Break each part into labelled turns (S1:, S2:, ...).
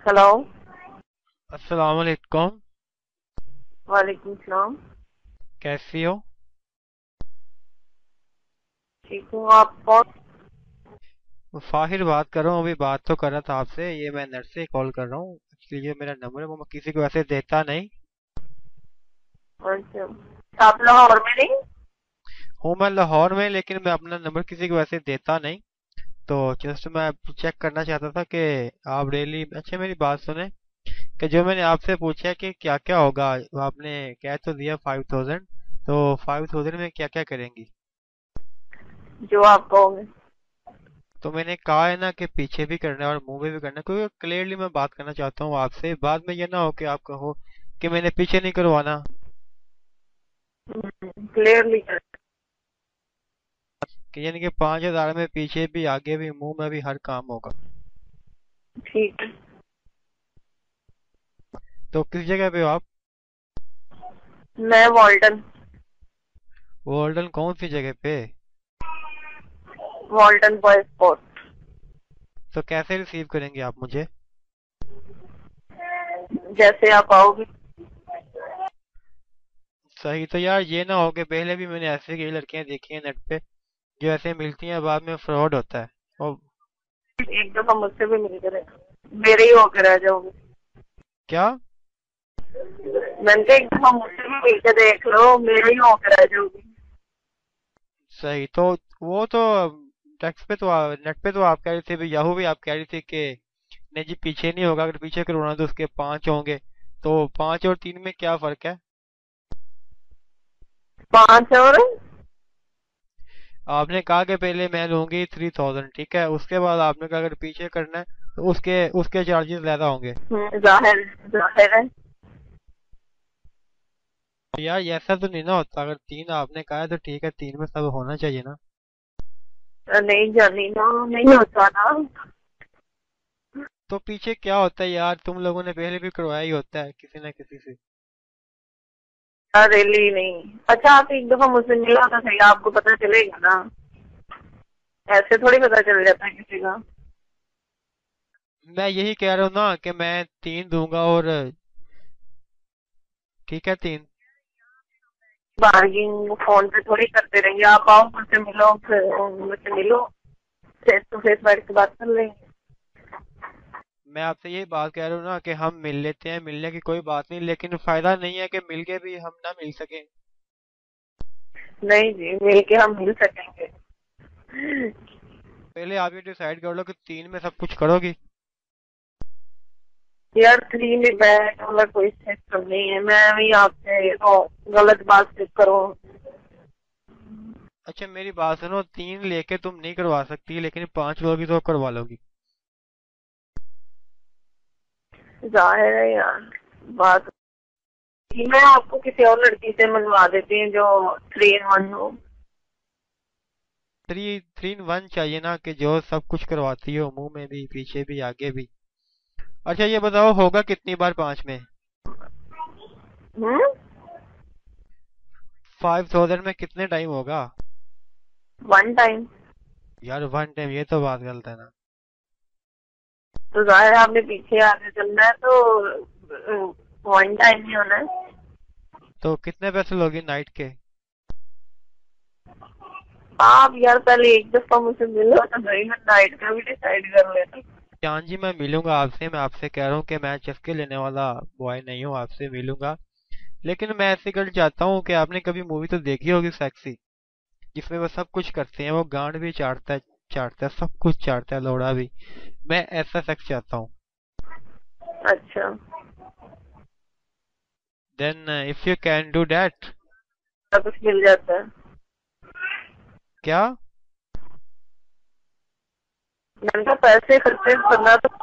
S1: Hello.
S2: अस्सलाम वालेकुम।
S1: वालेकुम सलाम।
S2: कैसी हो?
S1: ठीक हूँ, आप कौन?
S2: फाहिर बात कर रहा हूँ। अभी बात तो कर रहा था आपसे। ये मैं नेट से कॉल कर रहा हूँ। एक्चुअली ये मेरा नंबर है, वो मैं किसी को ऐसे देता नहीं
S1: अच्छा, आप लाहौर में नहीं?
S2: हूँ। मैं लाहौर में, लेकिन मैं अपना नंबर किसी को ऐसे देता नहीं। तो जस्ट मैं चेक करना चाहता था कि आप डेली, अच्छा मेरी बात सुने, कि जो मैंने आपसे पूछा कि क्या क्या होगा, आपने कह तो दिया 5000। तो 5000 में क्या क्या करेंगी?
S1: जो आप कहोगे।
S2: तो मैंने कहा है ना कि पीछे भी करना है और मुंह में भी करना है, क्योंकि क्लियरली मैं बात करना चाहता हूँ आपसे। बाद में ये ना हो कि आप कहो कि मैंने पीछे नहीं करवाना।
S1: क्लियरली कर।
S2: कि यानी कि 5000 में पीछे भी, आगे भी, मुंह में भी हर काम होगा।
S1: ठीक है।
S2: तो किस जगह पे हो आप?
S1: मैं वॉल्टन।
S2: गोल्डन कौन सी जगह पे?
S1: Walton boy sport.
S2: तो कैसे रिसीव करेंगे आप मुझे?
S1: जैसे आप आओगे।
S2: सही। तो यार ये ना हो कि पहले भी मैंने ऐसे कई लड़कियां देखी हैं नेट पे, जो ऐसे मिलती हैं बाद में फ्रॉड होता है। और
S1: एक दफा मुझसे भी मिल कर मेरे ही होकर रह जाओगे।
S2: क्या?
S1: मैंने कहा एक दफा मुझसे भी मिल कर देख लो, मेरे ही होकर रह जाओगे।
S2: सही। तो वो तो टेक्स्ट पे तो नेट पे तो आप कह रही थी भी, याहू भी आप कह रही थी कि नहीं जी पीछे नहीं होगा, अगर पीछे करवाना तो उसके 5 होंगे। तो 5 और 3 में क्या फर्क है?
S1: पांच और
S2: आपने कहा कि पहले मैं लूंगी 3000, ठीक है। उसके बाद आपने कहा अगर पीछे करना है तो उसके उसके चार्जेस ज्यादा होंगे।
S1: जाहिर जाहिर है।
S2: तो यार ये ऐसा तो नहीं ना होता। अगर 3 आपने कहा है तो ठीक है, 3 में सब होना चाहिए ना।
S1: नहीं जानी ना, नहीं होता ना।
S2: तो पीछे क्या होता है यार? तुम लोगों ने पहले भी करवाया ही होता है किसी ना किसी से।
S1: रेली नहीं। अच्छा, आप एक दफा मुझसे मिला तो सही, आपको पता चलेगा ना। ऐसे थोड़ी पता चल जाता है किसी का।
S2: मैं यही कह रहा हूँ ना कि मैं 3 दूंगा और ठीक है 3।
S1: बार्गिंग फोन पे थोड़ी करते रहेंगे। आप आओ, मुझसे मिलो, फिर मुझसे मिलो, फेस टू फेस बैठ के बात कर लेंगे।
S2: मैं आपसे यही बात कह रहा हूँ ना कि हम मिल लेते हैं, मिलने की कोई बात नहीं, लेकिन फायदा नहीं है कि मिल के भी हम ना मिल सके।
S1: नहीं जी, मिल के हम मिल सकेंगे।
S2: पहले आप ये डिसाइड कर लो कि 3 में सब कुछ करोगी।
S1: यार थ्री में बैठ वाला कोई सिस्टम नहीं है। मैं भी आपसे गलत बात से करूँ?
S2: अच्छा मेरी बात सुनो, 3 लेके तुम नहीं करवा सकती, लेकिन 5 लोगी तो करवा लोगी।
S1: जाहिर है यार। बात मैं आपको किसी और लड़की से मिलवा देती हूँ जो थ्री इन वन हो।
S2: 3 इन 1 चाहिए ना, कि जो सब कुछ करवाती हो, मुंह में भी, पीछे भी, आगे भी। अच्छा ये बताओ, होगा कितनी बार 5 में?
S1: हम्म।
S2: 5000 में कितने टाइम होगा?
S1: One time.
S2: यार 1 टाइम, ये तो बात गलत है ना।
S1: तो जाहिर है आपने पीछे आगे चलना है तो वन टाइम ही होना है।
S2: तो कितने पैसे लोगी नाइट के?
S1: आप यार पहले एक दफा मुझसे मिलो तो सही, मैं नाइट का भी डिसाइड कर लेता।
S2: जान जी मैं मिलूंगा आपसे। मैं आपसे कह रहा हूँ कि मैं चस्के लेने वाला बॉय नहीं हूँ, आपसे मिलूंगा। लेकिन मैं ऐसी गर्ल चाहता हूँ कि आपने कभी मूवी तो देखी होगी सेक्सी, जिसमें वो सब कुछ करते हैं, वो गांड भी चाटता है, चाटता है, सब कुछ चाटता है, लोड़ा भी। मैं ऐसा सेक्स चाहता हूँ।
S1: अच्छा।
S2: Then if you can do that.
S1: सब कुछ मिल जाता है।
S2: क्या?
S1: मैंने कहा पैसे खर्चे करना तो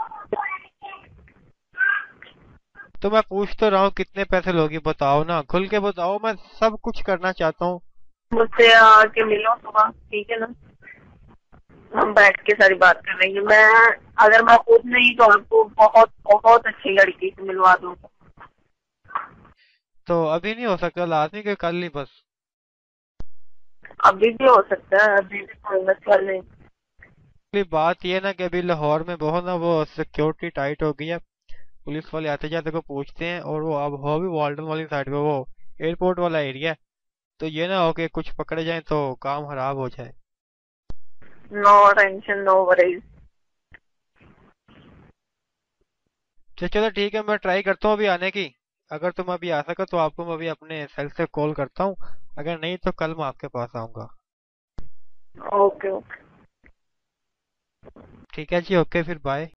S2: तो मैं पूछ तो रहा हूँ कितने पैसे लोगी, बताओ ना, खुल के बताओ। मैं सब कुछ करना चाहता हूँ।
S1: मुझसे आके मिलो सुबह, ठीक है ना? हम बैठ के सारी बात कर लेंगे। मैं अगर मैं खुद नहीं तो आपको बहुत बहुत अच्छी लड़की से मिलवा दूंगा।
S2: तो अभी नहीं हो सकता? लाजमी के कल ही बस?
S1: अभी भी हो सकता है, अभी भी कोई मसला नहीं।
S2: बात ये है ना कि अभी लाहौर में बहुत ना वो सिक्योरिटी टाइट हो गई है। पुलिस वाले आते जाते को पूछते हैं, और वो अब हो भी वाल्टन वाली साइड पे, वो एयरपोर्ट वाला एरिया है। तो ये ना हो कि कुछ पकड़े जाए तो काम खराब हो जाए।
S1: No tension, no worries.
S2: तो चलो ठीक है, मैं ट्राई करता हूँ अभी आने की। अगर तुम अभी आ सको तो आपको मैं अभी अपने सेल से कॉल करता हूँ। अगर नहीं तो कल मैं आपके पास आऊंगा।
S1: Okay okay.
S2: ठीक है जी, ओके फिर बाय।